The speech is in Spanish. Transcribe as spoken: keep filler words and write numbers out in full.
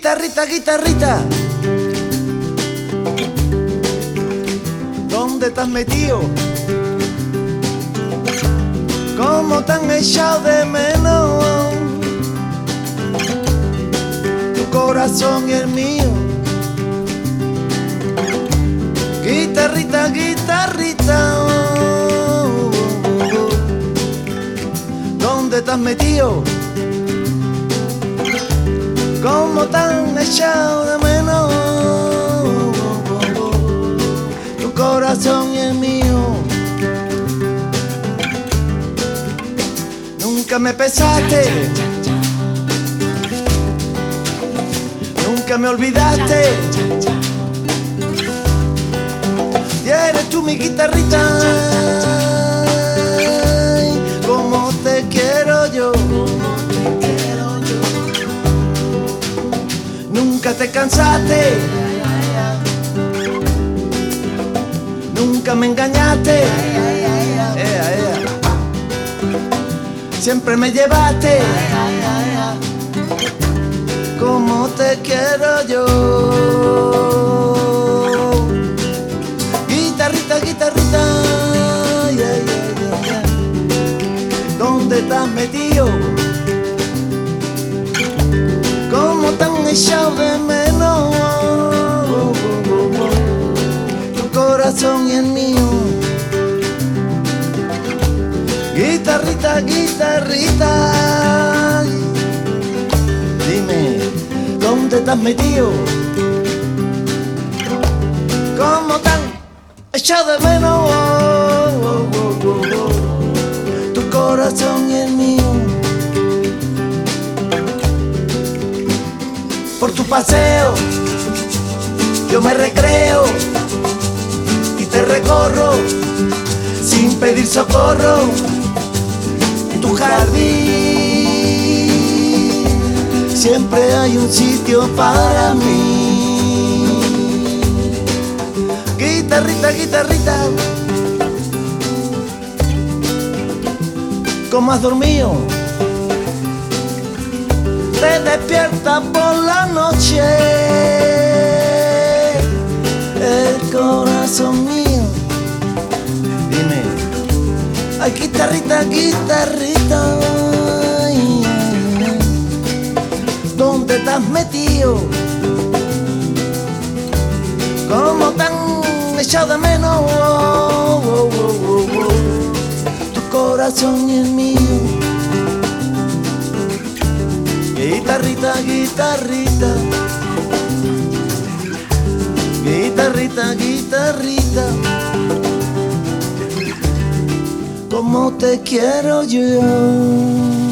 Guitarrita, guitarrita, ¿dónde te has metido? ¿Cómo te han echado de menos? Tu corazón y el mío. Guitarrita, guitarrita, oh, oh, oh. ¿Dónde te has metido? ¿Cómo te han echado de menos? Tu corazón y el mío. Nunca me pesaste, nunca me olvidaste. Y eres tú mi guitarrita, como te quiero yo. Nunca te cansaste, nunca me engañaste, ea, ea. Siempre me llevaste, como te quiero yo. Guitarrita, guitarrita, yeah, yeah, yeah, yeah. ¿Dónde te has metido? ¿Cómo te han echado de menos? Tu corazón y el mío. Guitarrita, guitarrita, dime, ¿dónde te has metido? ¿Cómo te han echado de menos? Tu corazón y el mío. Por tu paseo yo me recreo y te recorro sin pedir socorro. En tu jardín siempre hay un sitio para mí. Guitarrita, guitarrita, ¿cómo has dormido? Te despierta por la noche el corazón mío. Dime, ay, guitarrita, guitarrita, ay, ¿dónde te has metido? ¿Cómo te han echado de menos? Oh, oh, oh, oh, oh. Tu corazón y el mío. Guitarrita, guitarrita, guitarrita, guitarrita, como te quiero yo.